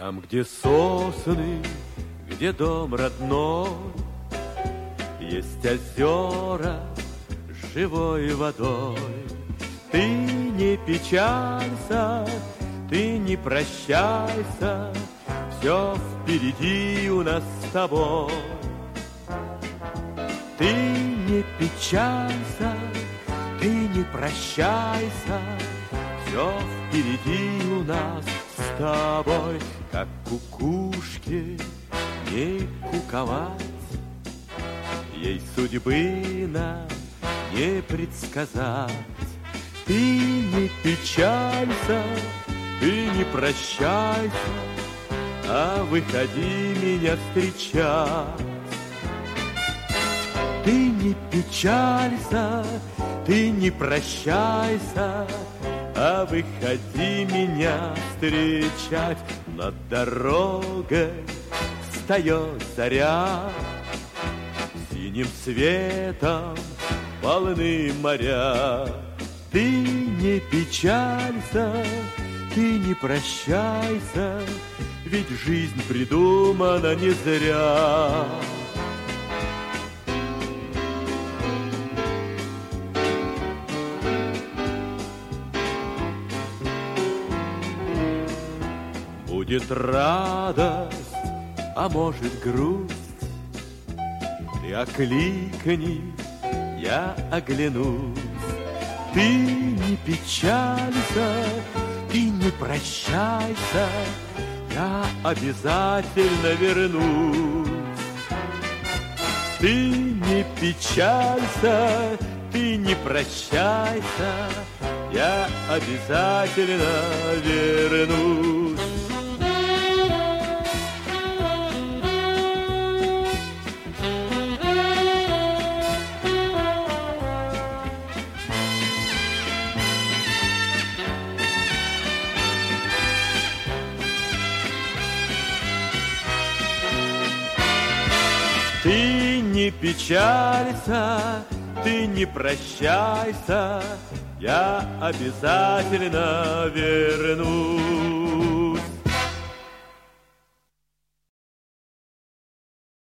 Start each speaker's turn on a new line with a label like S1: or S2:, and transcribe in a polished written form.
S1: Там, где сосны, где дом родной, есть озера с живой водой. Ты не печалься, ты не прощайся, все впереди у нас с тобой. Ты не печалься, ты не прощайся, все впереди у нас с тобой. Как кукушке не куковать, ей судьбы нам не предсказать. Ты не печалься, ты не прощайся, а выходи меня встречать. Ты не печалься, ты не прощайся, а выходи меня встречать. Над дорогой встает заря, синим светом полны моря. Ты не печалься, ты не прощайся, ведь жизнь придумана не зря. Будет радость, а может грусть. Ты окликни, я оглянусь. Ты не печалься, ты не прощайся, я обязательно вернусь. Ты не печалься, ты не прощайся, я обязательно вернусь. Ты не печалься, ты не прощайся, я обязательно вернусь.